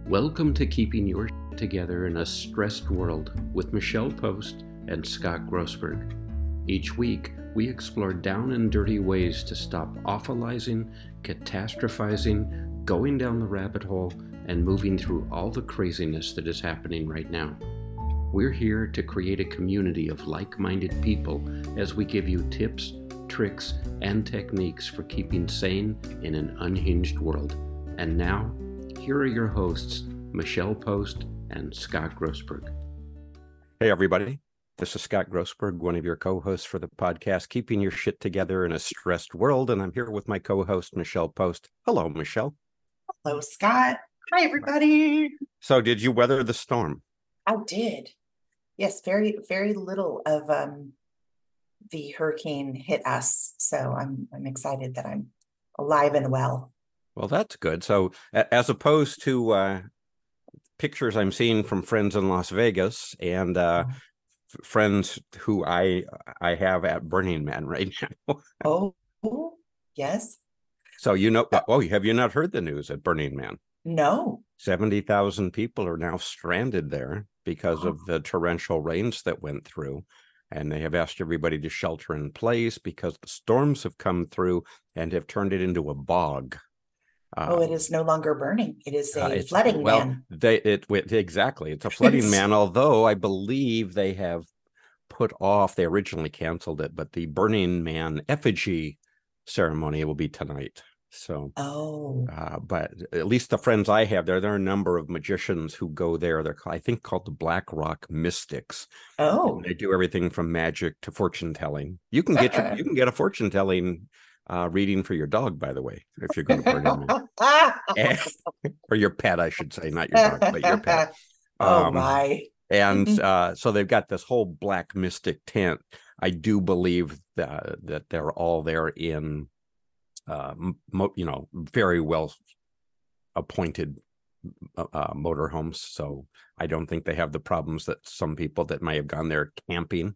Welcome to Keeping Your Together in a Stressed World with Michelle Post and Scott Grossberg. Each week, we explore down and dirty ways to stop awfulizing, catastrophizing, going down the rabbit hole, and moving through all the craziness that is happening right now. We're here to create a community of like-minded people as we give you tips, tricks, and techniques for keeping sane in an unhinged world. And now, here are your hosts, Michelle Post and Scott Grossberg. Hey, everybody. This is Scott Grossberg, one of your co-hosts for the podcast, Keeping Your Shit Together in a Stressed World. And I'm here with my co-host, Michelle Post. Hello, Michelle. Hello, Scott. Hi, everybody. So did you weather the storm? I did. Yes, very, very little of the hurricane hit us. So I'm excited that I'm alive and well. Well, that's good. So as opposed to pictures I'm seeing from friends in Las Vegas and friends who I have at Burning Man right now. Oh, yes. So have you not heard the news at Burning Man? No. 70,000 people are now stranded there because of the torrential rains that went through. And they have asked everybody to shelter in place because the storms have come through and have turned it into a bog. It is no longer burning. It is a flooding man. Exactly. It's a flooding man, although I believe they have they originally canceled it, but the Burning Man effigy ceremony will be tonight. So, but at least the friends I have there are a number of magicians who go there. They're, I think, called the Black Rock Mystics. Oh, and they do everything from magic to fortune telling. You can get a fortune telling reading for your dog, by the way, if you're going to Burning Man. Or your pet, I should say, not your dog, but your pet. Oh my. And so they've got this whole black mystic tent. I do believe that they're all there in very well appointed motorhomes. So I don't think they have the problems that some people that may have gone there camping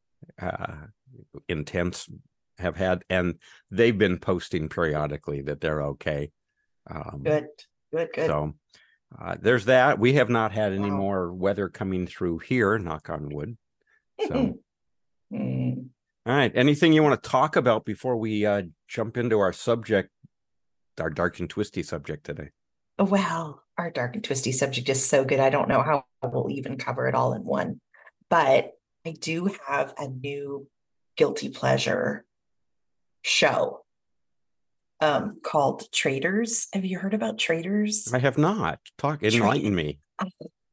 in tents have had. And they've been posting periodically that they're okay. Good. So there's that. We have not had any more weather coming through here, knock on wood. So all right. Anything you want to talk about before we jump into our subject, our dark and twisty subject today? Well, our dark and twisty subject is so good. I don't know how we'll even cover it all in one, but I do have a new guilty pleasure show called Traitors. Have you heard about Traitors? I have not. Enlighten me. I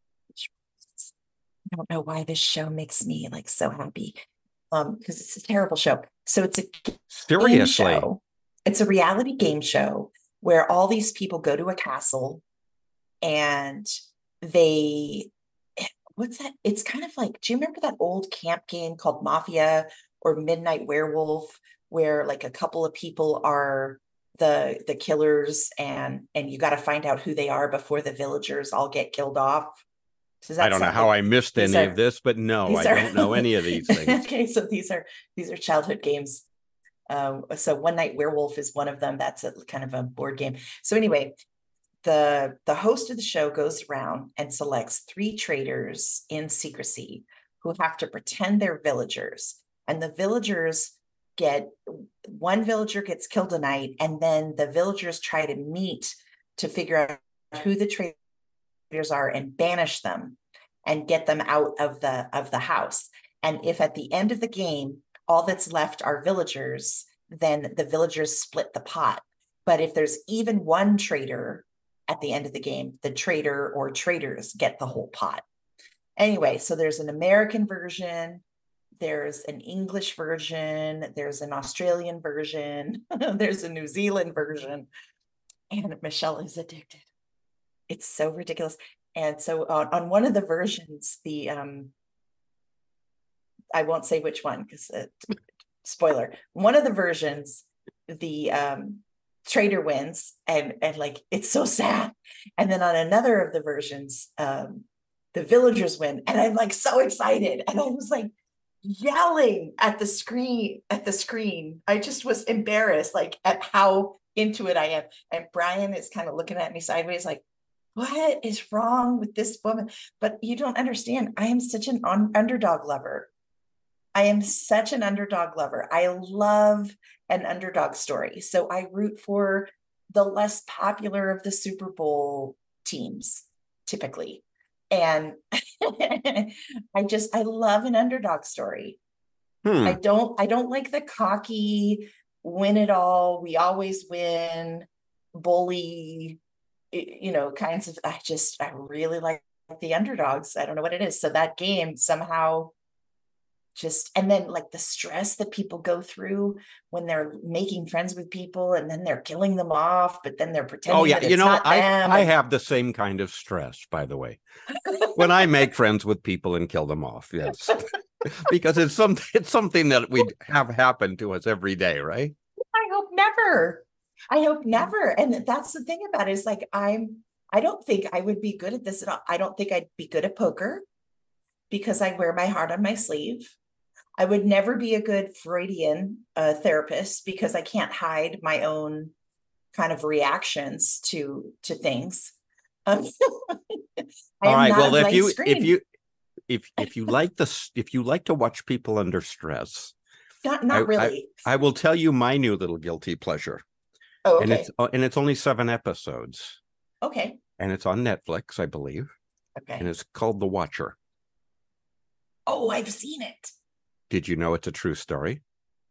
don't know why this show makes me like so happy. Because it's a terrible show. So it's a seriously game show. It's a reality game show where all these people go to a castle and what's that? It's kind of like, do you remember that old camp game called Mafia or Midnight Werewolf, where like a couple of people are the killers and you got to find out who they are before the villagers all get killed off? I don't know how I missed any of this, but no, I don't know any of these things. Okay, so these are childhood games. So One Night Werewolf is one of them. That's a kind of a board game. So anyway, the host of the show goes around and selects 3 traitors in secrecy who have to pretend they're villagers. And the villagers one villager gets killed tonight, and then the villagers try to meet to figure out who the traitors are and banish them and get them out of the house. And if at the end of the game all that's left are villagers, then the villagers split the pot. But if there's even one traitor at the end of the game, the traitor or traitors get the whole pot. Anyway, so there's an American version, there's an English version, there's an Australian version, there's a New Zealand version, and Michelle is addicted. It's so ridiculous. And so on one of the versions, I won't say which one because spoiler, one of the versions, the traitor wins and like, it's so sad. And then on another of the versions, the villagers win. And I'm like so excited. And I was like yelling at the screen. I just was embarrassed, like at how into it I am. And Brian is kind of looking at me sideways, like, what is wrong with this woman? But you don't understand. I am such an underdog lover. I am such an underdog lover. I love an underdog story. So I root for the less popular of the Super Bowl teams, typically. And I love an underdog story. I don't like the cocky, win it all, we always win, bully, kinds of, I really like the underdogs. I don't know what it is. So that game somehow and then like the stress that people go through when they're making friends with people and then they're killing them off, but then they're pretending that it's not them. I have the same kind of stress, by the way, when I make friends with people and kill them off. Yes. Because it's something that we have happen to us every day, right? I hope never. And that's the thing about it, is like, I don't think I would be good at this at all. I don't think I'd be good at poker because I wear my heart on my sleeve. I would never be a good Freudian therapist because I can't hide my own kind of reactions to things. All right. Well, if you like to watch people under stress, not really. I will tell you my new little guilty pleasure. Oh, okay. And it's only 7 episodes. Okay. And it's on Netflix, I believe. Okay. And it's called The Watcher. Oh, I've seen it. Did you know it's a true story?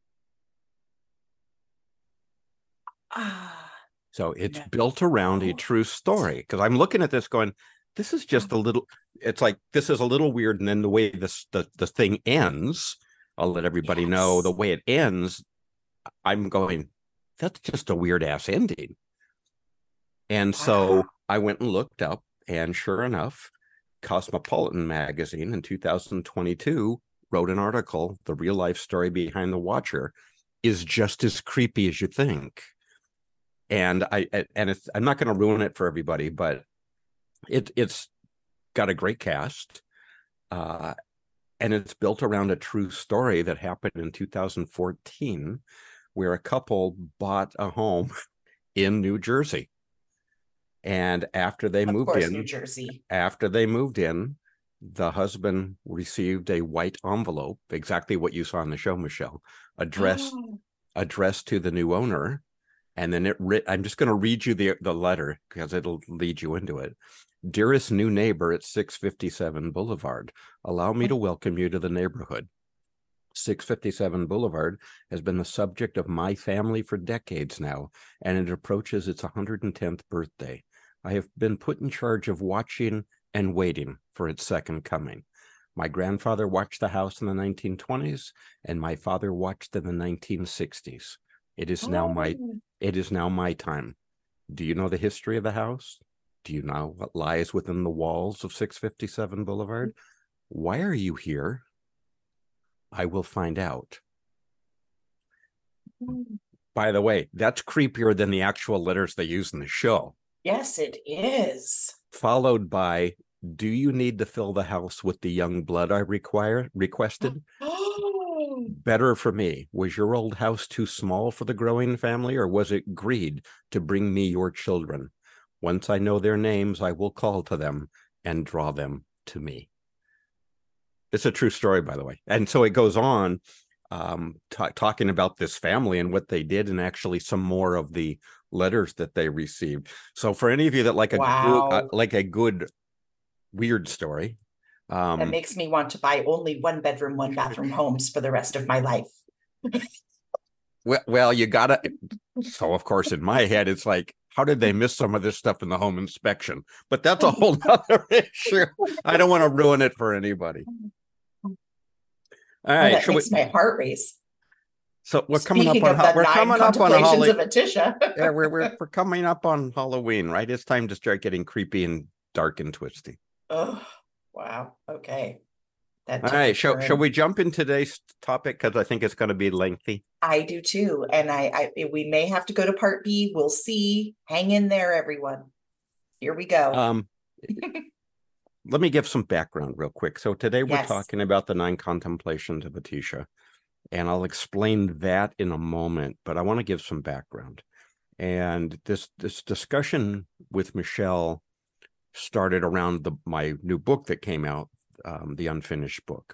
So it's built around a true story. Because I'm looking at this going, this is just a little, it's like, this is a little weird. And then the way the thing ends, I'll let everybody know the way it ends. I'm going, that's just a weird ass ending. And so I went and looked up, and sure enough, Cosmopolitan magazine in 2022 wrote an article, The Real Life Story Behind The Watcher is just as creepy as you think. And I'm not going to ruin it for everybody, but it's got a great cast. And it's built around a true story that happened in 2014, where a couple bought a home in New Jersey. And after they moved in, New Jersey. After they moved in, the husband received a white envelope, exactly what you saw on the show, Michelle, addressed to the new owner. And then I'm just going to read you the letter because it'll lead you into it. Dearest new neighbor at 657 Boulevard, allow me to welcome you to the neighborhood. 657 Boulevard has been the subject of my family for decades now, and it approaches its 110th birthday. I have been put in charge of watching and waiting for its second coming. My grandfather watched the house in the 1920s, and my father watched in the 1960s. It is now my time. Do you know the history of the house? Do you know what lies within the walls of 657 Boulevard? Why are you here? I will find out. By the way, that's creepier than the actual letters they use in the show. Yes, it is. Followed by, do you need to fill the house with the young blood I requested? Better for me. Was your old house too small for the growing family, or was it greed to bring me your children? Once I know their names, I will call to them and draw them to me. It's a true story, by the way. And so it goes on talking about this family and what they did, and actually some more of the letters that they received. So for any of you that like a good weird story, that makes me want to buy only 1-bedroom, 1-bathroom homes for the rest of my life. well, you gotta. So of course, in my head, it's like, how did they miss some of this stuff in the home inspection? But that's a whole other issue. I don't want to ruin it for anybody. All right, that makes my heart race. So we're coming up on Atisha. Yeah, we're coming up on Halloween, right? It's time to start getting creepy and dark and twisty. Oh, wow. Okay. All right, shall we jump in today's topic, because I think it's going to be lengthy? I do too, and we may have to go to part B. We'll see. Hang in there, everyone. Here we go. Let me give some background real quick. So today we're talking about the 9 contemplations of Atisha, and I'll explain that in a moment, but I want to give some background. And this discussion with Michelle started around my new book that came out, the Unfinished Book.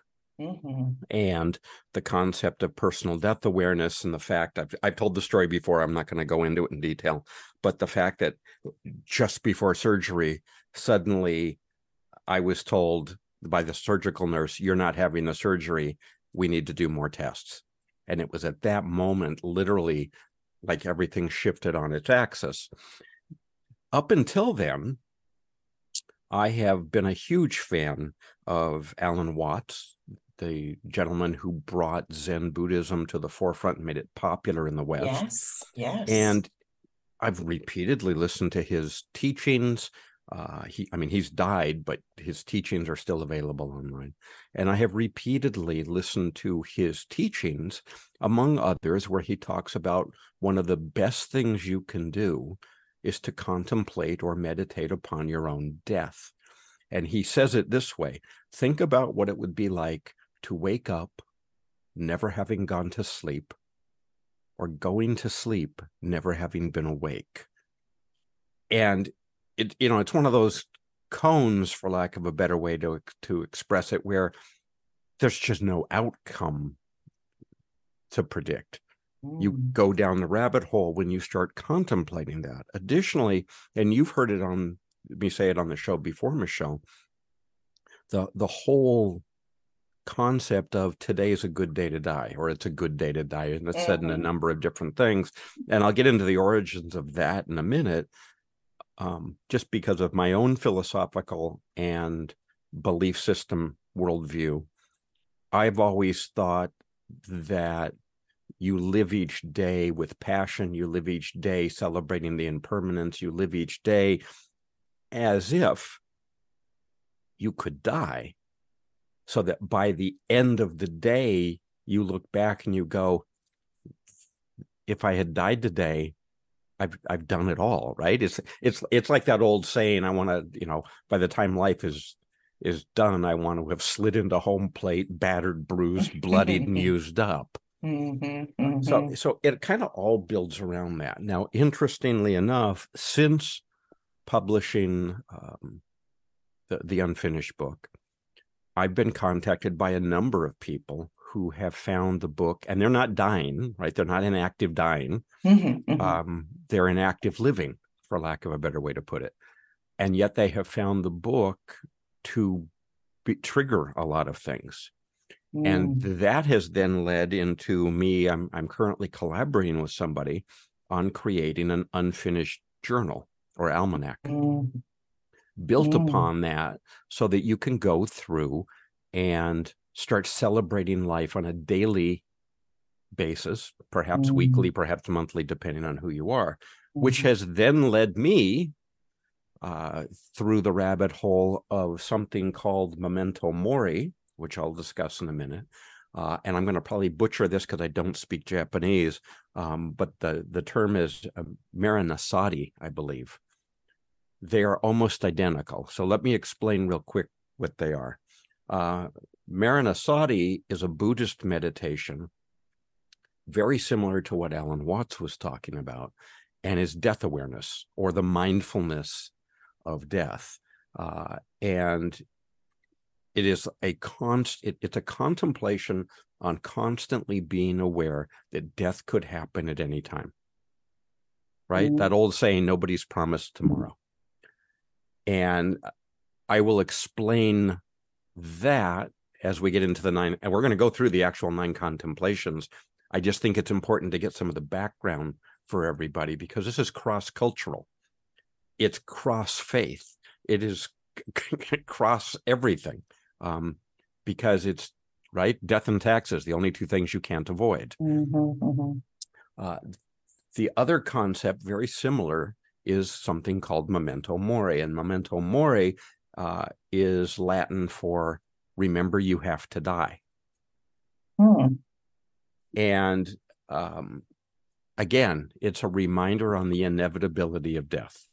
And the concept of personal death awareness, and the fact I've told the story before, I'm not going to go into it in detail, but the fact that just before surgery, suddenly I was told by the surgical nurse, you're not having the surgery, we need to do more tests. And it was at that moment, literally, like everything shifted on its axis. Up until then, I have been a huge fan of Alan Watts, the gentleman who brought Zen Buddhism to the forefront and made it popular in the West. Yes. And I've repeatedly listened to his teachings. He's died, but his teachings are still available online. And I have repeatedly listened to his teachings, among others, where he talks about one of the best things you can do is to contemplate or meditate upon your own death. And he says it this way: think about what it would be like to wake up never having gone to sleep, or going to sleep never having been awake. And it's one of those cones, for lack of a better way to express it, where there's just no outcome to predict. You go down the rabbit hole when you start contemplating that. Additionally, and you've heard it on me say it on the show before, Michelle, the whole concept of today's a good day to die, or it's a good day to die, and it's said in a number of different things. And I'll get into the origins of that in a minute, just because of my own philosophical and belief system worldview. I've always thought that you live each day with passion, you live each day celebrating the impermanence, you live each day as if you could die, so that by the end of the day, you look back and you go, if I had died today, I've done it all, right? It's like that old saying, I want to, by the time life is done, I want to have slid into home plate, battered, bruised, bloodied, and used up. So it kind of all builds around that. Now, interestingly enough, since publishing the Unfinished Book, I've been contacted by a number of people who have found the book, and they're not dying, right? They're not in active dying. They're in active living, for lack of a better way to put it. And yet they have found the book to trigger a lot of things. And that has then led into me. I'm currently collaborating with somebody on creating an unfinished journal or almanac built upon that, so that you can go through and start celebrating life on a daily basis, perhaps weekly, perhaps monthly, depending on who you are, which has then led me through the rabbit hole of something called Memento Mori, which I'll discuss in a minute. And I'm going to probably butcher this because I don't speak Japanese, but the term is Maranasati, I believe. They are almost identical. So let me explain real quick what they are. Maranasati is a Buddhist meditation, very similar to what Alan Watts was talking about, and is death awareness, or the mindfulness of death. And it is it's a contemplation on constantly being aware that death could happen at any time. Right? That old saying, nobody's promised tomorrow. And I will explain that as we get into the 9, and we're going to go through the actual 9 contemplations. I just think it's important to get some of the background for everybody, because this is cross-cultural. It's cross-faith. It is cross everything, because it's, right, death and taxes, the only 2 things you can't avoid. The other concept, very similar, is something called Memento Mori. And Memento Mori is Latin for remember you have to die. And again, it's a reminder on the inevitability of death.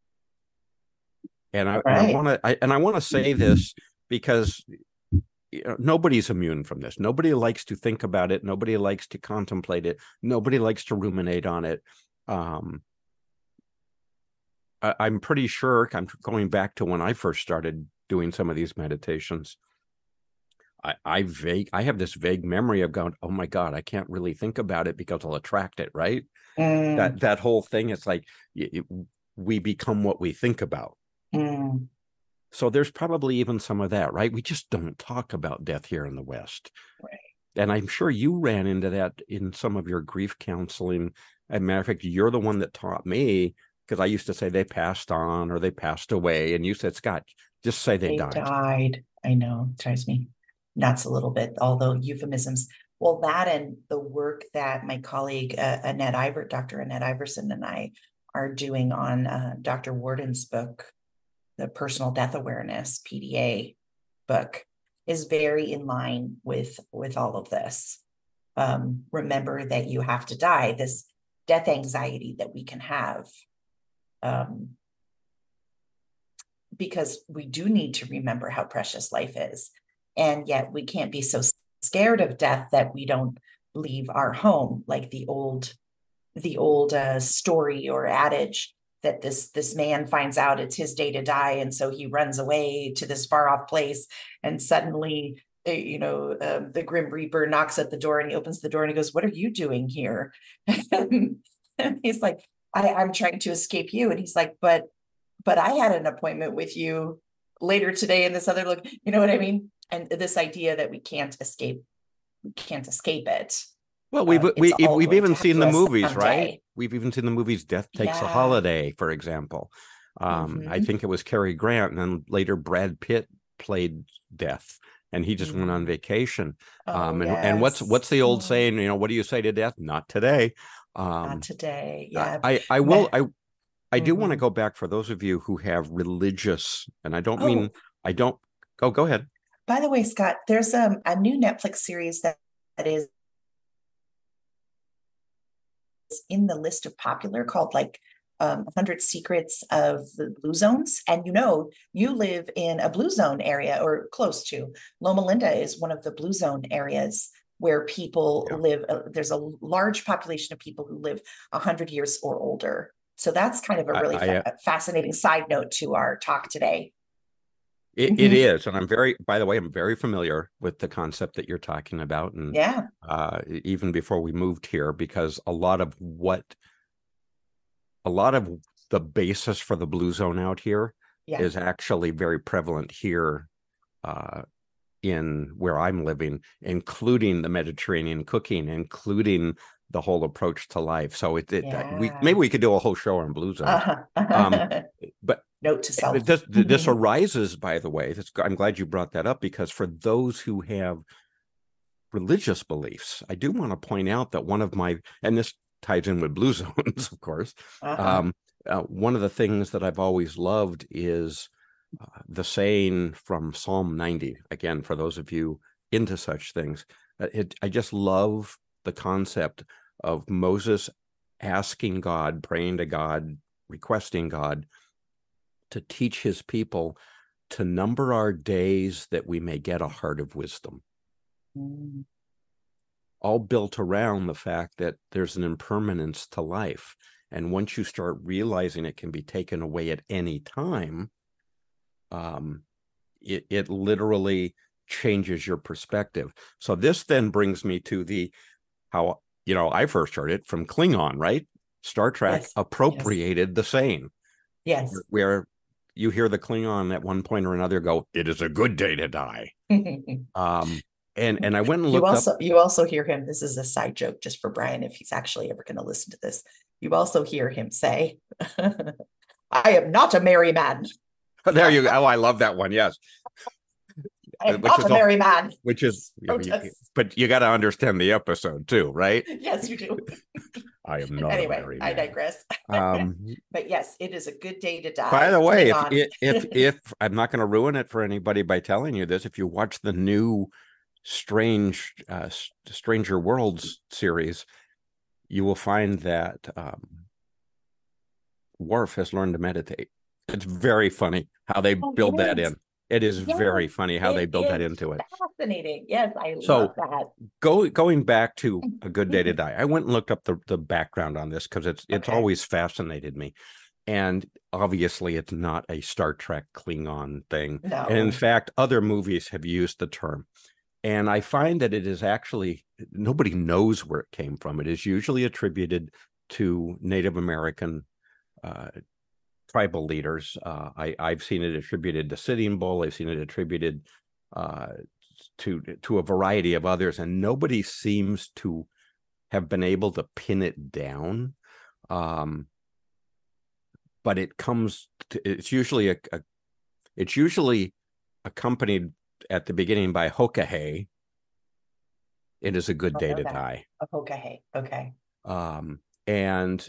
And I want to say this because nobody's immune from this. Nobody likes to think about it. Nobody likes to contemplate it. Nobody likes to ruminate on it. I'm pretty sure, I'm going back to when I first started doing some of these meditations. I have this vague memory of going, oh my God, I can't really think about it because I'll attract it, right? That whole thing, it's like we become what we think about. So there's probably even some of that, right? We just don't talk about death here in the West. Right. And I'm sure you ran into that in some of your grief counseling. As a matter of fact, you're the one that taught me, because I used to say they passed on or they passed away. And you said, Scott, just say they died. I know, it drives me nuts a little bit, although euphemisms. Well, that and the work that my colleague, Dr. Annette Iverson and I are doing on Dr. Warden's book, the Personal Death Awareness, PDA book, is very in line with all of this. Remember that you have to die, this death anxiety that we can have. Because we do need to remember how precious life is. And yet we can't be so scared of death that we don't leave our home, like the old story or adage that this man finds out it's his day to die, and so he runs away to this far off place, and suddenly the Grim Reaper knocks at the door, and he opens the door and he goes, "What are you doing here?" And he's like, I'm trying to escape you. And he's like, but I had an appointment with you later today in this other look, you know what I mean? And this idea that we can't escape it. Well, we've even seen the movies, someday. right? We've even seen the movies Death Takes a Holiday, for example. I think it was Cary Grant, and then later Brad Pitt played Death, and he just went on vacation. And what's the old saying? What do you say to death? Not today. Not today. Yeah. I do want to go back for those of you who have religious, and I don't mean, go ahead. By the way, Scott, there's a new Netflix series that is in the list of popular called 100 Secrets of the Blue Zones. And you live in a blue zone area or close to. Loma Linda is one of the blue zone areas where people live. There's a large population of people who live 100 years or older. So that's kind of a really fascinating side note to our talk today. It is. And I'm very familiar with the concept that you're talking about. And even before we moved here, because a lot of the basis for the blue zone out here is actually very prevalent here in where I'm living, including the Mediterranean cooking, including the whole approach to life. So maybe we could do a whole show on blue zones. But note to self. This arises, by the way, I'm glad you brought that up, because for those who have religious beliefs, I do want to point out that and this ties in with blue zones, of course. One of the things that I've always loved is the saying from Psalm 90. Again, for those of you into such things, I just love the concept of Moses asking God, praying to God, requesting God to teach his people to number our days that we may get a heart of wisdom. All built around the fact that there's an impermanence to life. And once you start realizing it can be taken away at any time, it literally changes your perspective. So this then brings me to how I first heard it from Klingon, right? Star Trek appropriated the saying. Yes. Where you hear the Klingon at one point or another go, "It is a good day to die." And I went and looked up. You also hear him. This is a side joke just for Brian, if he's actually ever going to listen to this. You also hear him say, "I am not a merry man." There you go. Oh, I love that one. Yes. I am not a merry man. Which is, but you got to understand the episode too, right? Yes, you do. I am not a merry man. I digress. But yes, it is a good day to die. By the way, if I'm not going to ruin it for anybody by telling you this, if you watch the new Stranger Worlds series, you will find that Worf has learned to meditate. It's very funny how they build that in. It is very funny how they build that into it. Fascinating. Yes, I love that. Going back to A Good Day to Die, I went and looked up the background on this because it's always fascinated me. And obviously, it's not a Star Trek Klingon thing. No. And in fact, other movies have used the term. And I find that it is actually, nobody knows where it came from. It is usually attributed to Native American tribal leaders. I've seen it attributed to Sitting Bull. I've seen it attributed to a variety of others, and nobody seems to have been able to pin it down. But it comes to, it's usually accompanied at the beginning by Hokahe. It is a good day to die. Hokahe. Okay. And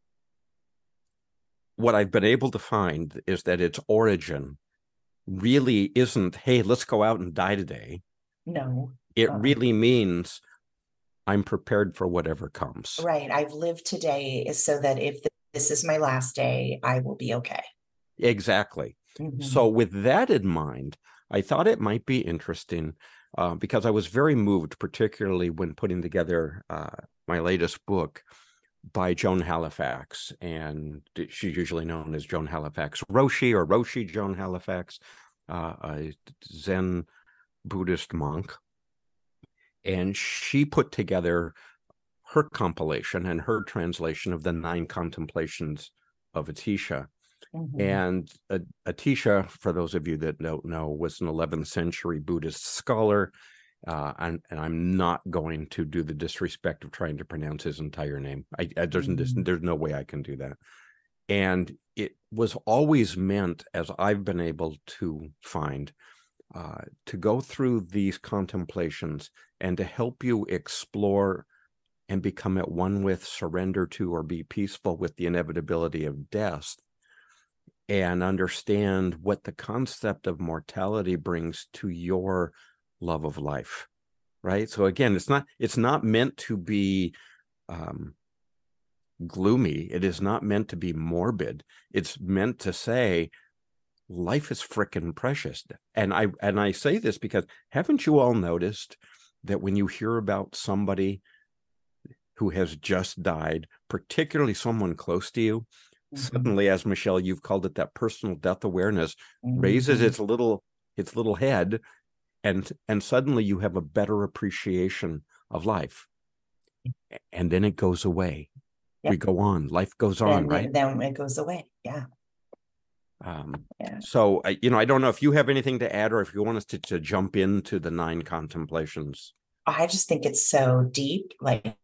what I've been able to find is that its origin really isn't, hey, let's go out and die today. No. It really means I'm prepared for whatever comes. Right. I've lived today so that if this is my last day, I will be okay. Exactly. Mm-hmm. So with that in mind, I thought it might be interesting because I was very moved, particularly when putting together my latest book by Joan Halifax. And she's usually known as Joan Halifax Roshi, or Roshi Joan Halifax, a Zen Buddhist monk. And she put together her compilation and her translation of the 9 Contemplations of Atisha. Mm-hmm. And Atisha, for those of you that don't know, was an 11th century Buddhist scholar. And I'm not going to do the disrespect of trying to pronounce his entire name. There's no way I can do that. And it was always meant, as I've been able to find, to go through these contemplations and to help you explore and become at one with, surrender to, or be peaceful with the inevitability of death, and understand what the concept of mortality brings to your love of life, right? So again, it's not meant to be gloomy. It is not meant to be morbid. It's meant to say life is frickin' precious. And I say this because haven't you all noticed that when you hear about somebody who has just died, particularly someone close to you, mm-hmm. suddenly, as Michelle, you've called it, that personal death awareness mm-hmm. raises its little head, and suddenly you have a better appreciation of life. And then it goes away. Yep. We go on. Life goes on, right? Then it goes away. Yeah. So, I don't know if you have anything to add, or if you want us to jump into the 9 contemplations. I just think it's so deep. Like,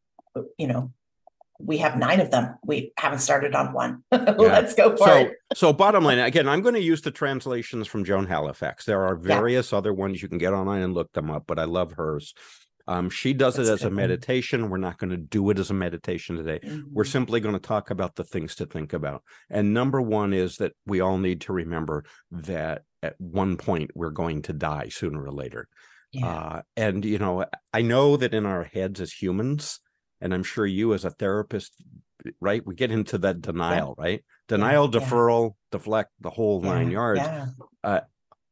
we have 9 of them. We haven't started on one. Let's go for it. So bottom line, again, I'm going to use the translations from Joan Halifax. There are various other ones you can get online and look them up, but I love hers. She does it as a meditation. We're not going to do it as a meditation today. Mm-hmm. We're simply going to talk about the things to think about. And number one is that we all need to remember that at one point we're going to die sooner or later. Yeah. And, I know that in our heads as humans, and I'm sure you as a therapist, right, we get into that denial, right? Denial, deferral, deflect, the whole 9 yards. Yeah.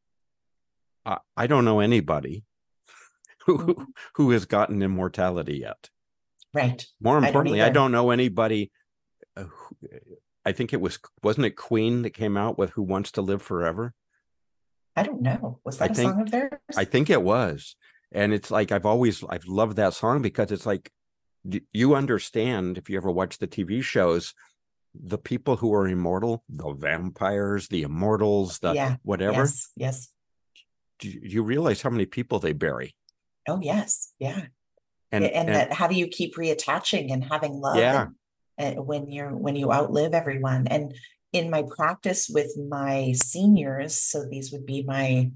I don't know anybody who has gotten immortality yet. Right. More importantly, I don't know anybody I think wasn't it Queen that came out with Who Wants to Live Forever? I don't know. Was that a song of theirs? I think it was. And it's like, I've loved that song because it's like, you understand, if you ever watch the TV shows, the people who are immortal, the vampires, the immortals, whatever. Yes. Do you realize how many people they bury? Oh, yes. Yeah. And that, how do you keep reattaching and having love and when you outlive everyone? And in my practice with my seniors, so these would be my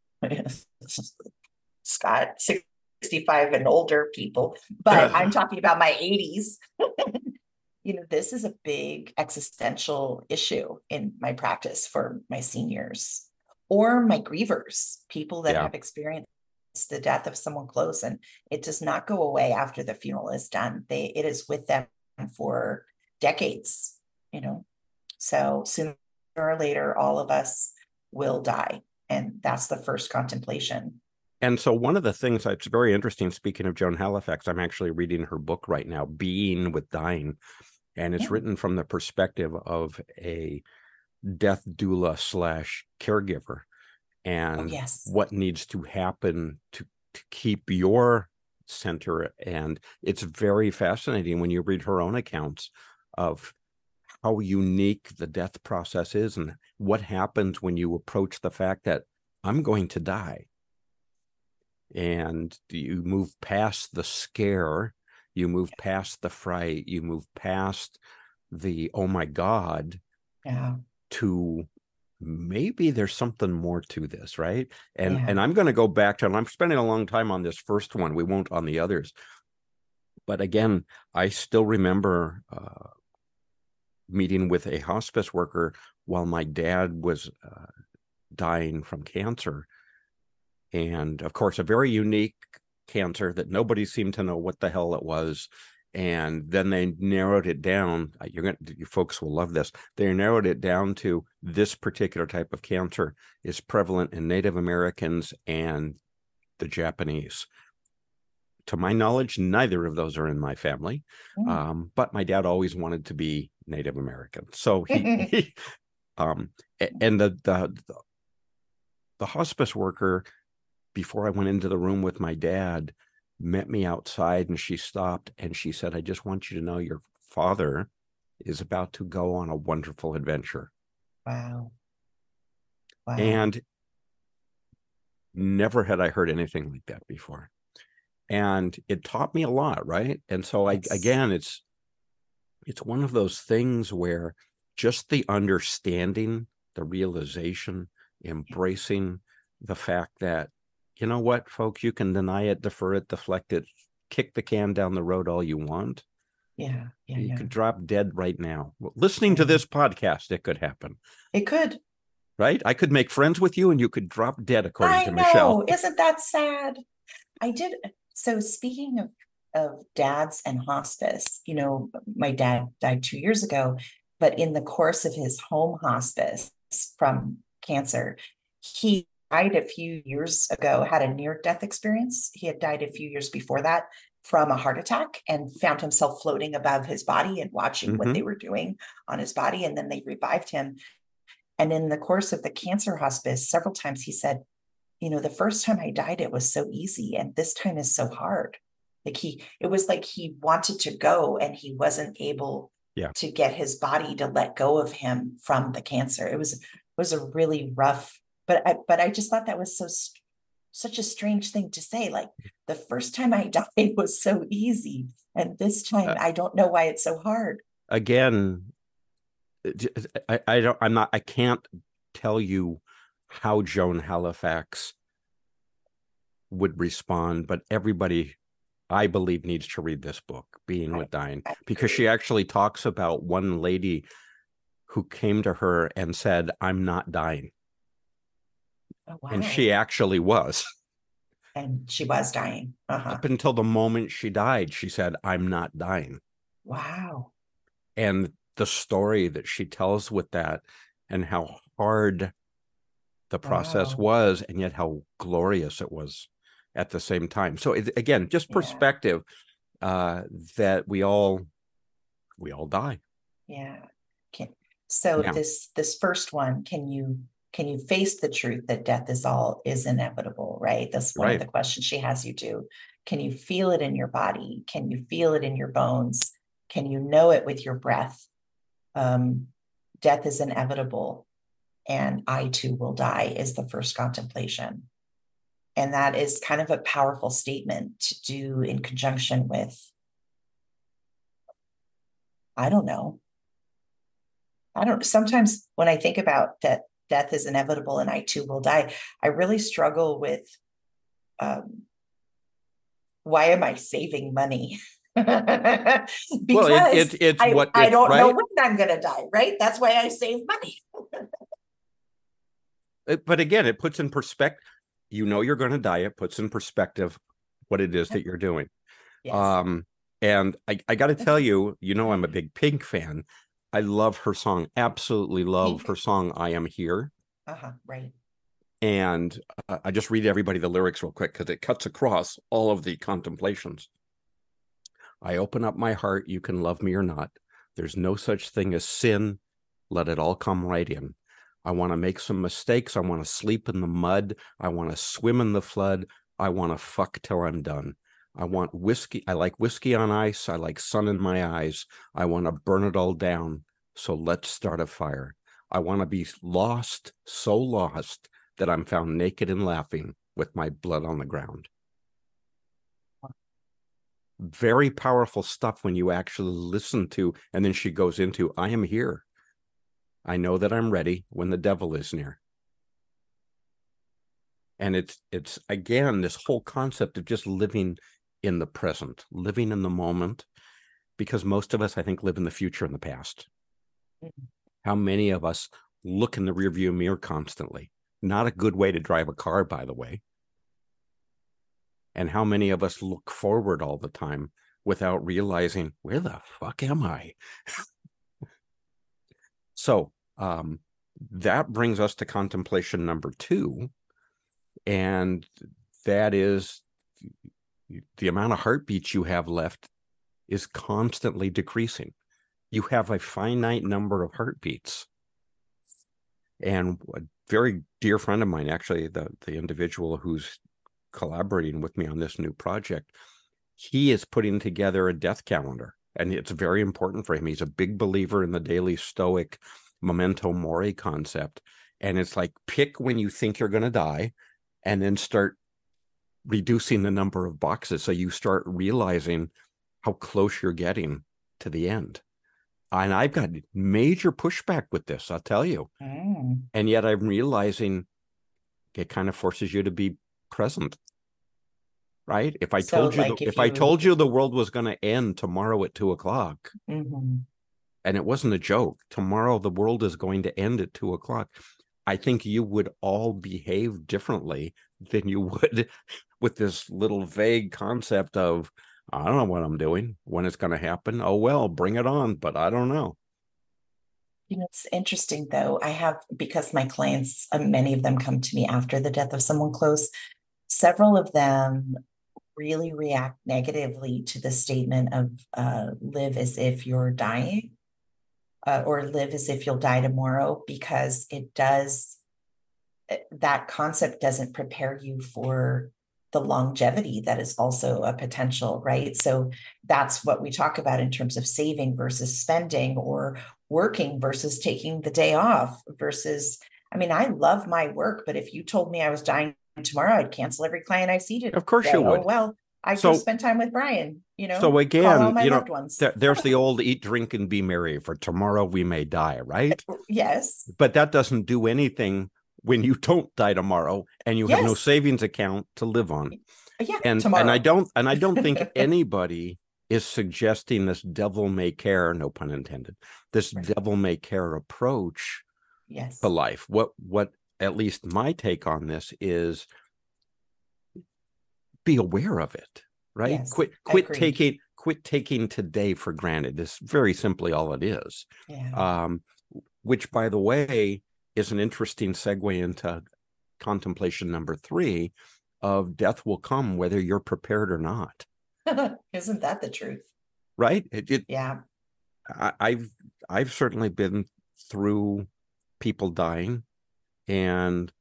Scott 65 and older people, but I'm talking about my 80s. This is a big existential issue in my practice for my seniors or my grievers, people that have experienced the death of someone close, and it does not go away after the funeral is done. It is with them for decades, so sooner or later all of us will die, and that's the first contemplation. And so one of the things that's very interesting, speaking of Joan Halifax, I'm actually reading her book right now, Being with Dying, And it's written from the perspective of a death doula / caregiver, and what needs to happen to keep your center. And it's very fascinating when you read her own accounts of how unique the death process is and what happens when you approach the fact that I'm going to die. And you move past the scare, you move past the fright, you move past the, oh my God, to maybe there's something more to this, right? And I'm going to go back to, and I'm spending a long time on this first one. We won't on the others. But again, I still remember meeting with a hospice worker while my dad was dying from cancer. And of course, a very unique cancer that nobody seemed to know what the hell it was. And then they narrowed it down. You folks will love this. They narrowed it down to this particular type of cancer is prevalent in Native Americans and the Japanese. To my knowledge, neither of those are in my family. But my dad always wanted to be Native American. So he and the hospice worker, before I went into the room with my dad, met me outside, and she stopped and she said, I just want you to know your father is about to go on a wonderful adventure. Wow. And never had I heard anything like that before. And it taught me a lot, right? And so again, it's one of those things where just the understanding, the realization, embracing the fact that, you know what, folks, you can deny it, defer it, deflect it, kick the can down the road all you want. You could drop dead right now. Listening to this podcast, it could happen. It could. Right? I could make friends with you and you could drop dead, according to Michelle. Isn't that sad? I did. So speaking of dads and hospice, my dad died 2 years ago, but in the course of his home hospice from cancer, he died a few years ago, had a near-death experience. He had died a few years before that from a heart attack and found himself floating above his body and watching what they were doing on his body. And then they revived him. And in the course of the cancer hospice, several times he said, the first time I died, it was so easy. And this time is so hard. It was like he wanted to go and he wasn't able to get his body to let go of him from the cancer. It was a really rough, but I just thought that was such a strange thing to say. Like, the first time I died was so easy. And this time I don't know why it's so hard. Again, I can't tell you how Joan Halifax would respond, but everybody, I believe, needs to read this book, Being with Dying, because she actually talks about one lady who came to her and said, I'm not dying. Oh, wow. And she actually was. And she was dying. Up until the moment she died, she said, I'm not dying. Wow. And the story that she tells with that, and how hard the process was, and yet how glorious it was at the same time. So again, just perspective, that we all die. This first one, can you face the truth that death is inevitable, right? That's one of the questions she has you do. Can you feel it in your body? Can you feel it in your bones? Can you know it with your breath? Death is inevitable, and I too will die, is the first contemplation. And that is kind of a powerful statement to do in conjunction with, sometimes when I think about that death is inevitable and I too will die, I really struggle with, why am I saving money? Because I don't know when I'm going to die, right? That's why I save money. But again, it puts in perspective, you're going to die. It puts in perspective what it is that you're doing. Yes. And I got to tell you, I'm a big Pink fan. I love her song. Absolutely love her song, I Am Here. Right. And I just read everybody the lyrics real quick because it cuts across all of the contemplations. I open up my heart. You can love me or not. There's no such thing as sin. Let it all come right in. I want to make some mistakes. I want to sleep in the mud. I want to swim in the flood. I want to fuck till I'm done. I want whiskey. I like whiskey on ice. I like sun in my eyes. I want to burn it all down. So let's start a fire. I want to be lost, so lost that I'm found naked and laughing with my blood on the ground. Very powerful stuff when you actually listen to, and then she goes into, I am here. I know that I'm ready when the devil is near. And it's again, this whole concept of just living in the present, living in the moment, because most of us, I think, live in the future and the past. Mm-hmm. How many of us look in the rearview mirror constantly? Not a good way to drive a car, by the way. And how many of us look forward all the time without realizing, where the fuck am I? So that brings us to contemplation number 2. And that is the amount of heartbeats you have left is constantly decreasing. You have a finite number of heartbeats. And a very dear friend of mine, actually, the individual who's collaborating with me on this new project, he is putting together a death calendar. And it's very important for him. He's a big believer in the daily Stoic memento mori concept. And it's like, pick when you think you're going to die and then start reducing the number of boxes. So you start realizing how close you're getting to the end. And I've got major pushback with this, I'll tell you. And yet I'm realizing it kind of forces you to be present. Right? If I told you, I told you the world was going to end tomorrow at 2:00, and it wasn't a joke, tomorrow the world is going to end at 2:00, I think you would all behave differently than you would with this little vague concept of, I don't know what I'm doing, when it's going to happen. Oh, well, bring it on, but I don't know. You know, it's interesting, though. I have, because my clients, many of them come to me after the death of someone close, several of them really react negatively to the statement of live as if you're dying or live as if you'll die tomorrow, because that concept doesn't prepare you for the longevity that is also a potential, right? So that's what we talk about in terms of saving versus spending, or working versus taking the day off versus, I mean, I love my work, but if you told me I was dying tomorrow, I'd cancel every client I see today. Of course you would. Oh, well, I just spent time with Brian, So again, call all my loved ones. There's the old eat, drink, and be merry, for tomorrow we may die, right? Yes. But that doesn't do anything when you don't die tomorrow and you have no savings account to live on. Yeah, and tomorrow. And I don't think anybody is suggesting this devil may care, no pun intended, this devil may care approach to life. What at least my take on this is, be aware of it, right? Yes, quit taking today for granted. It's very simply all it is. Yeah. Which, by the way, is an interesting segue into contemplation number 3 of death will come whether you're prepared or not. Isn't that the truth? Right? Yeah. I've certainly been through people dying, and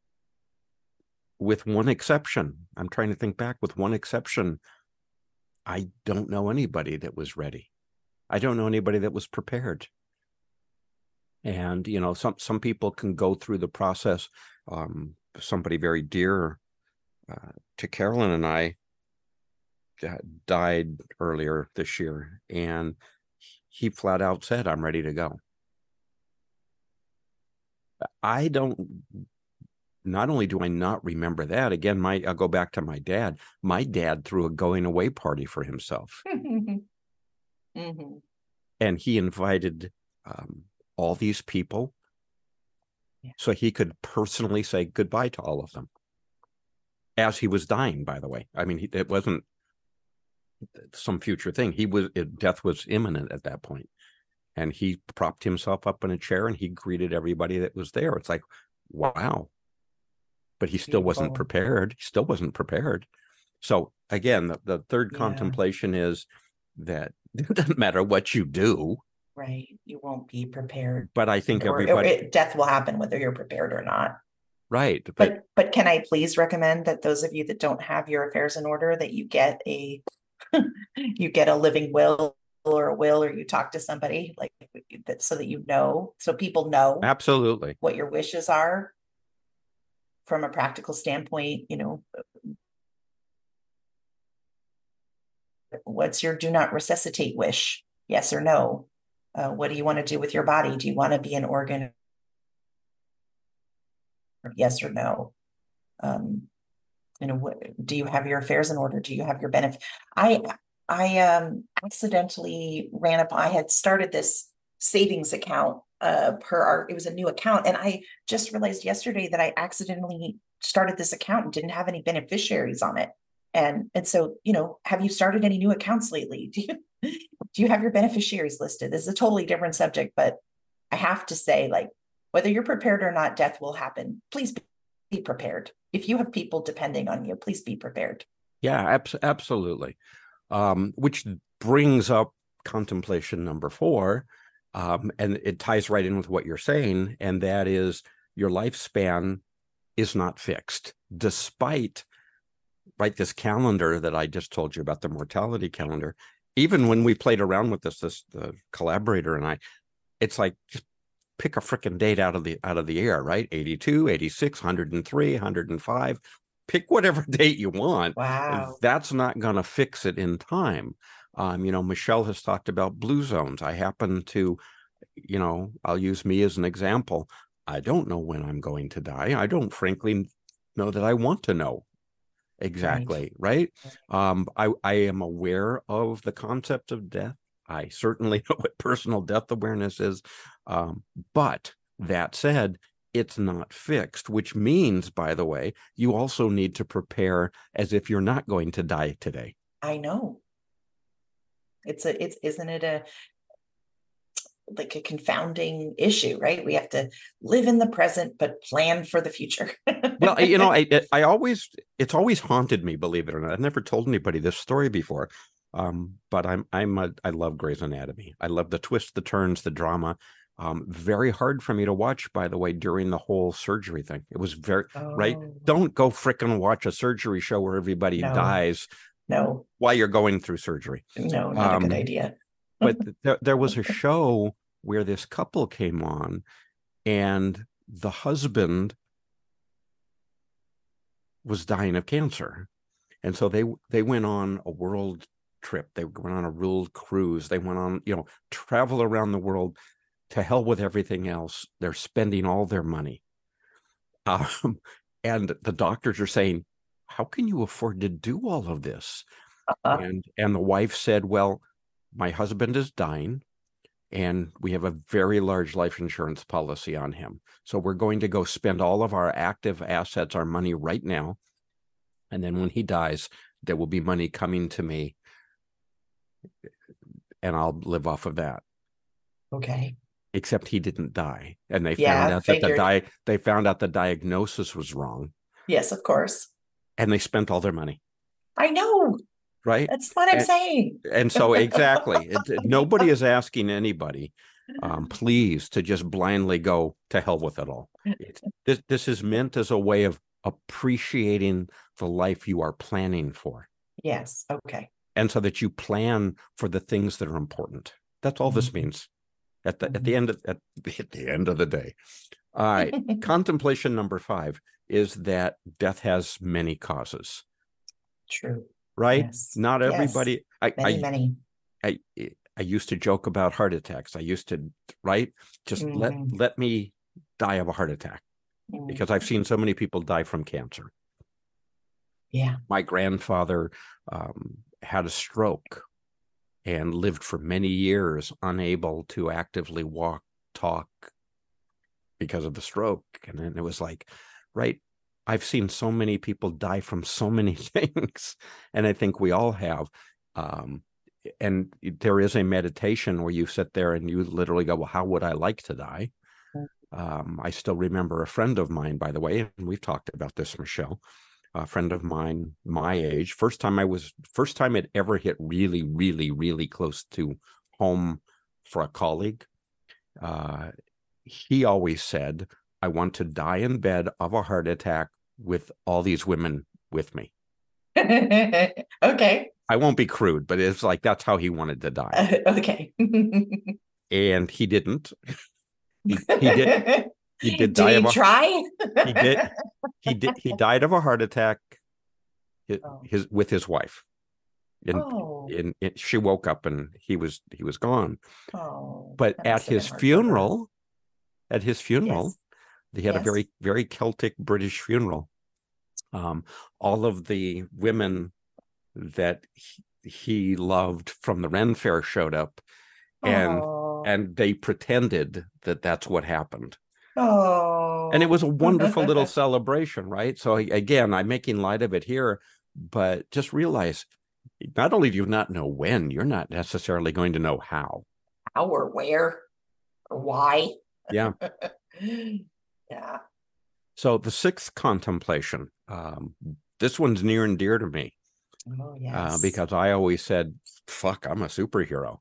with one exception, I'm trying to think back, with one exception, I don't know anybody that was ready. I don't know anybody that was prepared. And, some people can go through the process. Somebody very dear to Carolyn and I died earlier this year, and he flat out said, I'm ready to go. Not only do I not remember that, again, I'll go back to my dad. My dad threw a going away party for himself. And he invited all these people so he could personally say goodbye to all of them as he was dying, by the way. I mean, it wasn't some future thing. Death was imminent at that point. And he propped himself up in a chair and he greeted everybody that was there. It's like, wow. But he still wasn't prepared. He still wasn't prepared. So again, the third contemplation is that it doesn't matter what you do. Right. You won't be prepared, But I think or everybody, death will happen whether you're prepared or not. right. But can I please recommend that those of you that don't have your affairs in order, that you get a you get a living will or a will, or you talk to somebody like that so that you know, so people know Absolutely. what your wishes are from a practical standpoint. What's your do not resuscitate wish? Yes or no? What do you want to do with your body? Do you want to be an organ? Yes or no? Do you have your affairs in order? Do you have your benefit? I accidentally I had started this savings account it was a new account, and I just realized yesterday that I accidentally started this account and didn't have any beneficiaries on it. And so, have you started any new accounts lately? Do you have your beneficiaries listed? This is a totally different subject, but I have to say, like, whether you're prepared or not, death will happen. Please be prepared. If you have people depending on you, please be prepared. Yeah, absolutely. Which brings up contemplation number 4. And it ties right in with what you're saying. And that is, your lifespan is not fixed, despite this calendar that I just told you about, the mortality calendar. Even when we played around with this, the collaborator and I, it's like, just pick a freaking date out of the air, right? 82, 86, 103, 105. Pick whatever date you want. Wow. That's not going to fix it in time. Michelle has talked about blue zones. I happen to, I'll use me as an example. I don't know when I'm going to die. I don't frankly know that I want to know exactly, right? I am aware of the concept of death. I certainly know what personal death awareness is. But that said, it's not fixed, which means, by the way, you also need to prepare as if you're not going to die today. I know. Isn't it like a confounding issue, right? We have to live in the present, but plan for the future. Well, it's always haunted me, believe it or not. I've never told anybody this story before. But I love Grey's Anatomy. I love the twists, the turns, the drama. Very hard for me to watch, by the way, during the whole surgery thing. It was right. Don't go fricking watch a surgery show where everybody dies. No. While you're going through surgery. No, not a good idea. But there was a show where this couple came on, and the husband was dying of cancer. And so they went on a world trip. They went on a world cruise. They went on, travel around the world. To hell with everything else. They're spending all their money. And the doctors are saying, how can you afford to do all of this? And the wife said, well, my husband is dying, and we have a very large life insurance policy on him. So we're going to go spend all of our active assets, our money right now. And then when he dies, there will be money coming to me, and I'll live off of that. Okay. Except he didn't die. And they found out that they found out the diagnosis was wrong. Yes, of course. And they spent all their money. I know. Right. That's what I'm saying. And so exactly. Nobody is asking anybody, please, to just blindly go to hell with it all. This is meant as a way of appreciating the life you are planning for. Yes. Okay. And so that you plan for the things that are important. That's all this means at the end of the day. All right. Contemplation number 5 is that death has many causes. True. Right? Yes. Not everybody. Yes. Many. I used to joke about heart attacks. I used to, just let me die of a heart attack, because I've seen so many people die from cancer. Yeah. My grandfather had a stroke and lived for many years unable to actively walk, talk because of the stroke. And then it was like, I've seen so many people die from so many things, and I think we all have. And there is a meditation where you sit there and you literally go, well, how would I like to die? I still remember a friend of mine, by the way, and we've talked about this, Michelle, a friend of mine, my age, first time it ever hit really, really, really close to home for a colleague. He always said, I want to die in bed of a heart attack with all these women with me. Okay. I won't be crude, but it's like that's how he wanted to die. Okay. And he didn't. He did. He did die Did of he try? He did. He died of a heart attack. Oh. With his wife. And Oh. she woke up and he was gone. Oh. But That at must have been his hard for her. funeral, Yes. they had a Yes. very, very Celtic British funeral. All of the women that he loved from the Ren Fair showed up, and Oh. they pretended that that's what happened. Oh. And it was a wonderful little celebration, right? So again, I'm making light of it here, but just realize not only do you not know when, you're not necessarily going to know how. How or where or why. Yeah. Yeah. So the sixth contemplation, this one's near and dear to me. Oh, yes. Because I always said, fuck, I'm a superhero.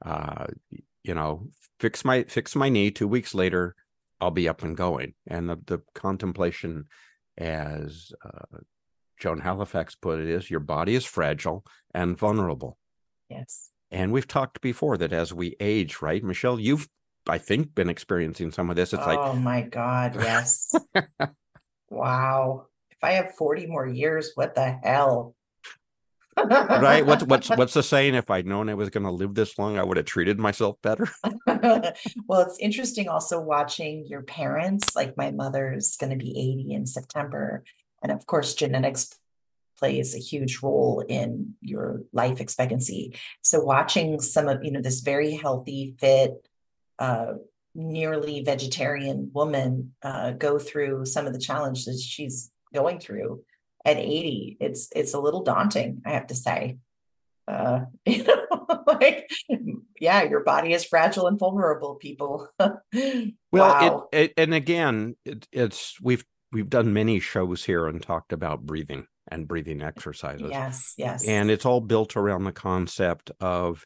Fix my knee. 2 weeks later, I'll be up and going. And the contemplation, as Joan Halifax put it, is your body is fragile and vulnerable. Yes. And we've talked before that as we age, right? Michelle, you've, I think, been experiencing some of this. It's oh my God, yes. Wow. If I have 40 more years, what the hell? Right? What's the saying? If I'd known I was going to live this long, I would have treated myself better. Well, it's interesting also watching your parents. Like my mother's going to be 80 in September. And of course, genetics plays a huge role in your life expectancy. So watching some of, this very healthy, fit, nearly vegetarian woman go through some of the challenges she's going through at 80, it's a little daunting, I have to say. Like, yeah, your body is fragile and vulnerable, people. Well, wow. and again, it's we've done many shows here and talked about breathing and breathing exercises. Yes. And it's all built around the concept of,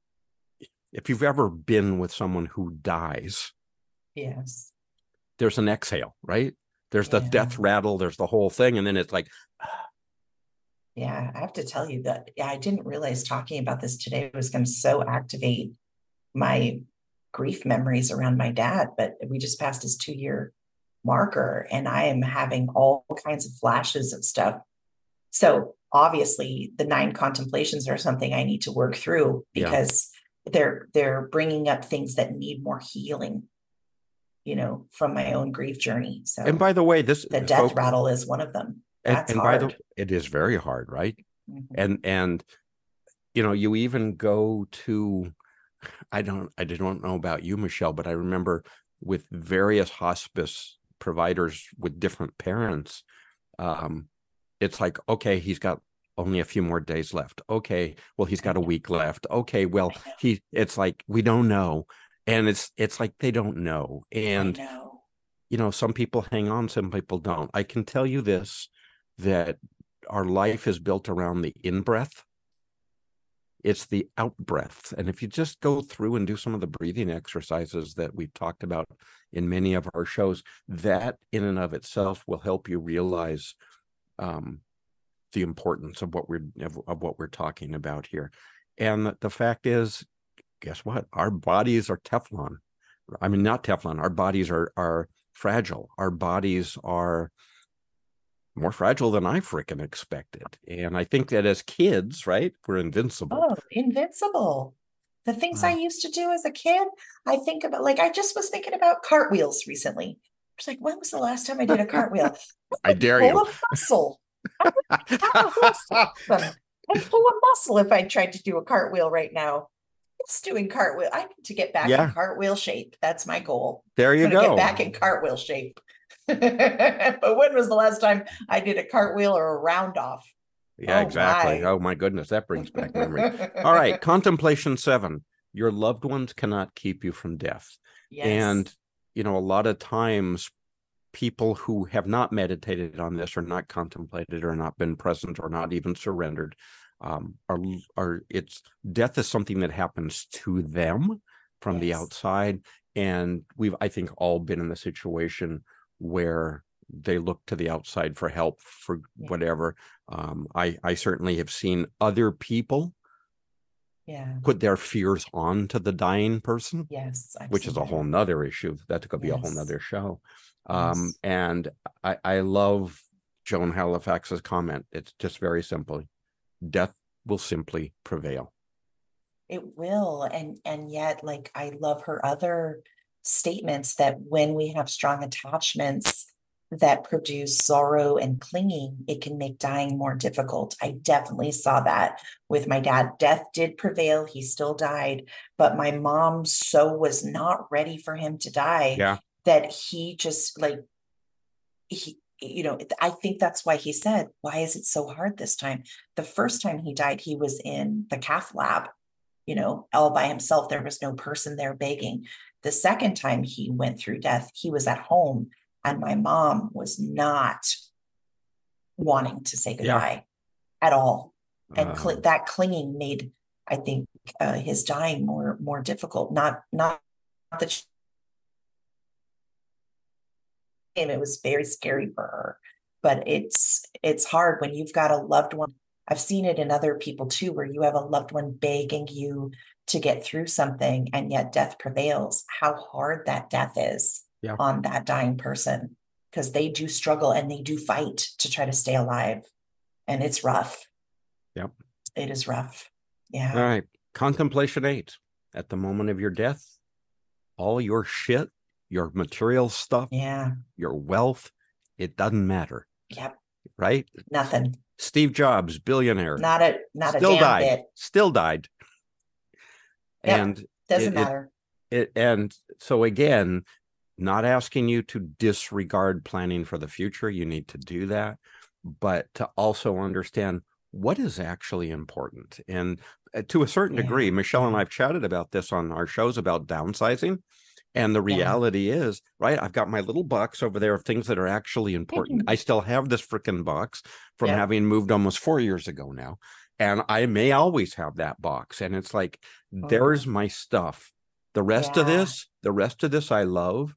if you've ever been with someone who dies, yes, there's an exhale, right? There's the death rattle, there's the whole thing. And then it's like, yeah, I have to tell you that I didn't realize talking about this today was going to so activate my grief memories around my dad, but we just passed his 2-year marker and I am having all kinds of flashes of stuff. So obviously the 9 contemplations are something I need to work through because they're bringing up things that need more healing, from my own grief journey. So, and by the way, the death rattle is one of them. That's and hard. It is very hard, right? Mm-hmm. And you even go to, I don't know about you, Michelle, but I remember with various hospice providers with different parents, it's like, okay, he's got only a few more days left. Okay, well, he's got a week left. Okay, well, it's like, we don't know. And it's like they don't know. And, some people hang on, some people don't. I can tell you this, that our life is built around the in-breath. It's the out-breath. And if you just go through and do some of the breathing exercises that we've talked about in many of our shows, that in and of itself will help you realize the importance of what we're talking about here. And the fact is, guess what? Our bodies are Teflon. I mean, not Teflon. Our bodies are fragile. Our bodies are more fragile than I freaking expected. And I think that as kids, right, we're invincible. Oh, invincible. The things I used to do as a kid, I think about, like, I just was thinking about cartwheels recently. It's like, when was the last time I did a cartwheel? I dare you. Full of muscle. I'd pull a muscle if I tried to do a cartwheel right now. It's doing cartwheel. I need to get back in cartwheel shape. That's my goal. There you go. Get back in cartwheel shape. But when was the last time I did a cartwheel or a round off? Yeah, exactly. Oh my goodness, that brings back memory. All right, contemplation 7. Your loved ones cannot keep you from death. Yes. And a lot of times people who have not meditated on this or not contemplated or not been present or not even surrendered, it's death is something that happens to them, from the outside. And I think, all been in the situation where they look to the outside for help for whatever. I certainly have seen other people put their fears on to the dying person, which is a whole nother issue. That could be a whole nother show. And I love Joan Halifax's comment. It's just very simply, death will simply prevail. It will. And yet, like, I love her other statements that when we have strong attachments that produce sorrow and clinging, it can make dying more difficult. I definitely saw that with my dad. Death did prevail. He still died, but my mom was not ready for him to die that he just I think that's why he said, why is it so hard this time? The first time he died, he was in the cath lab, all by himself. There was no person there begging. The second time he went through death, he was at home, and my mom was not wanting to say goodbye at all. And that clinging made, I think, his dying more difficult. Not that it was very scary for her, but it's hard when you've got a loved one. I've seen it in other people too, where you have a loved one begging you to get through something, and yet death prevails. How hard that death is on that dying person, because they do struggle and they do fight to try to stay alive, and it's rough. Yep. It is rough. Yeah. All right. Contemplation 8. At the moment of your death, all your shit, your material stuff, your wealth, it doesn't matter. Yep. Right? Nothing. Steve Jobs, billionaire. Not a damn bit. Still died. Yep. And doesn't matter. And so again, not asking you to disregard planning for the future. You need to do that, but to also understand what is actually important. And to a certain degree, Michelle and I've chatted about this on our shows about downsizing. And the reality is, right, I've got my little box over there of things that are actually important. I still have this freaking box from having moved almost 4 years ago now. And I may always have that box. And it's like, there's my stuff. The rest of this I love,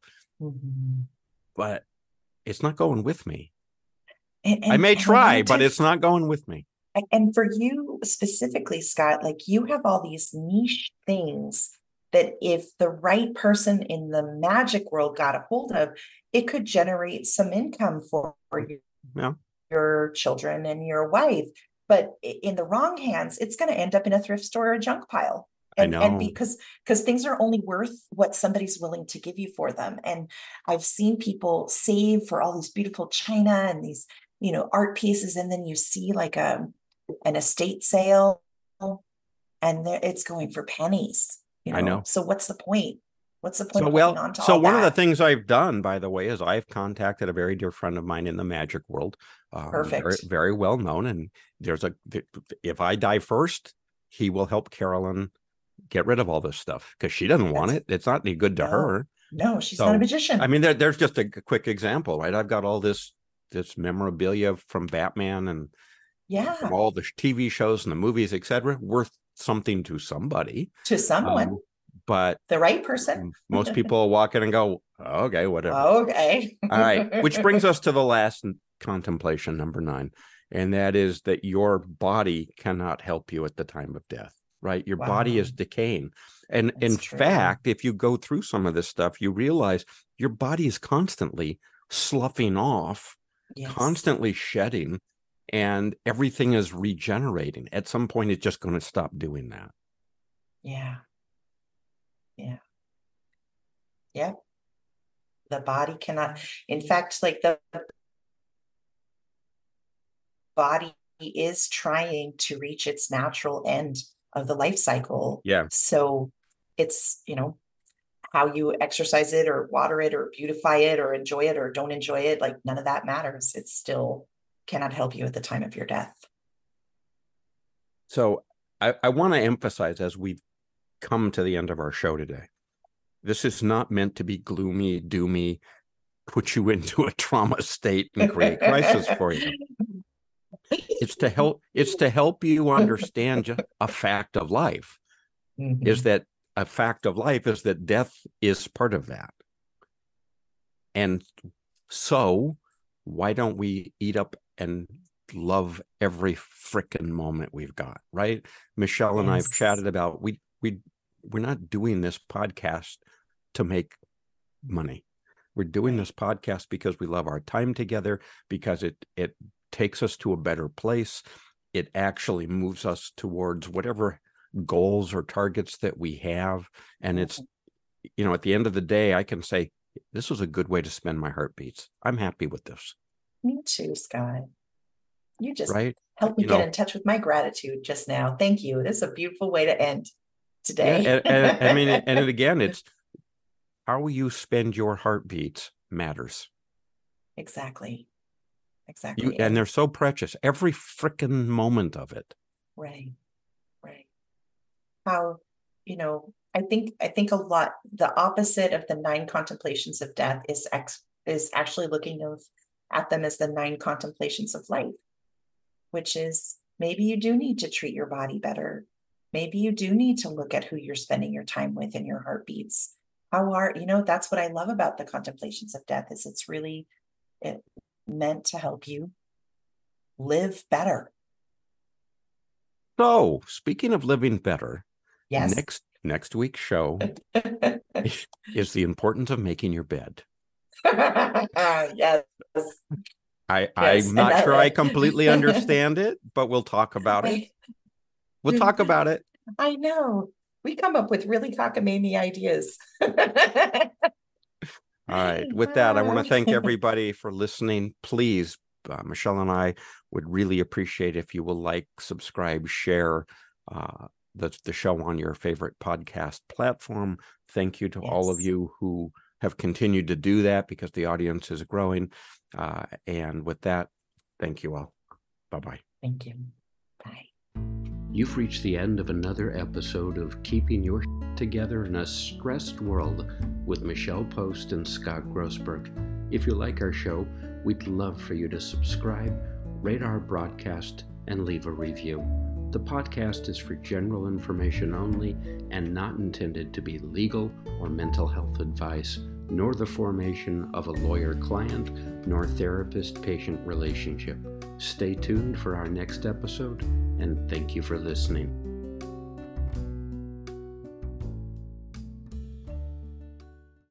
but it's not going with me. I may try, but it's not going with me. And for you specifically, Scott, like, you have all these niche things that if the right person in the magic world got a hold of, it could generate some income for your children and your wife. But in the wrong hands, it's going to end up in a thrift store or a junk pile. And because things are only worth what somebody's willing to give you for them. And I've seen people save for all these beautiful china and these, art pieces. And then you see like an estate sale, and it's going for pennies. I know. So what's the point? What's the point? So one of the things I've done, by the way, is I've contacted a very dear friend of mine in the magic world. Perfect. Very, very well known. And if I die first, he will help Carolyn get rid of all this stuff, because she doesn't want it. It's not any good to her. No, she's not a magician. I mean, there's just a quick example, right? I've got all this memorabilia from Batman and from all the TV shows and the movies, etc., worth something to somebody, to someone, but the right person. Most people will walk in and go, okay, whatever. Okay. All right. Which brings us to the last contemplation, number 9. And that is that your body cannot help you at the time of death, right? Your body is decaying. And in fact, if you go through some of this stuff, you realize your body is constantly sloughing off, constantly shedding, and everything is regenerating. At some point, it's just going to stop doing that. Yeah. The body cannot, in fact, like the body is trying to reach its natural end of the life cycle. Yeah. So it's, how you exercise it or water it or beautify it or enjoy it or don't enjoy it, like none of that matters. It still cannot help you at the time of your death. So I want to emphasize, as we've come to the end of our show today, this is not meant to be gloomy, doomy, put you into a trauma state and create crisis for you. It's to help you understand just a fact of life, is that a fact of life is that death is part of that. And so why don't we eat up and love every frickin' moment we've got, right? Michelle and I have chatted about we're not doing this podcast to make money. We're doing this podcast because we love our time together, because it takes us to a better place. It actually moves us towards whatever goals or targets that we have. And it's, at the end of the day, I can say, this was a good way to spend my heartbeats. I'm happy with this. Me too, Scott. You just right? helped me get in touch with my gratitude just now. Thank you. This is a beautiful way to end today. Yeah, and I mean, and again, it's how you spend your heartbeats matters. Exactly. And they're so precious. Every frickin' moment of it. Right. How, I think a lot, the opposite of the 9 contemplations of death is actually looking at them as the 9 contemplations of life, which is maybe you do need to treat your body better. Maybe you do need to look at who you're spending your time with and your heartbeats. That's what I love about the contemplations of death is it's really meant to help you live better. So speaking of living better, yes, next week's show is the importance of making your bed. Yes. I'm not sure I completely understand it, but we'll talk about it. We'll talk about it. I know. We come up with really cockamamie ideas. All right. With that, I want to thank everybody for listening. Please, Michelle and I would really appreciate if you will like, subscribe, share the show on your favorite podcast platform. Thank you to all of you who have continued to do that because the audience is growing. And with that, thank you all. Bye-bye. Thank you. Bye. You've reached the end of another episode of Keeping Your Together in a Stressed World with Michelle Post and Scott Grossberg. If you like our show, we'd love for you to subscribe, rate our broadcast, and leave a review. The podcast is for general information only and not intended to be legal or mental health advice, nor the formation of a lawyer-client, nor therapist-patient relationship. Stay tuned for our next episode, and thank you for listening.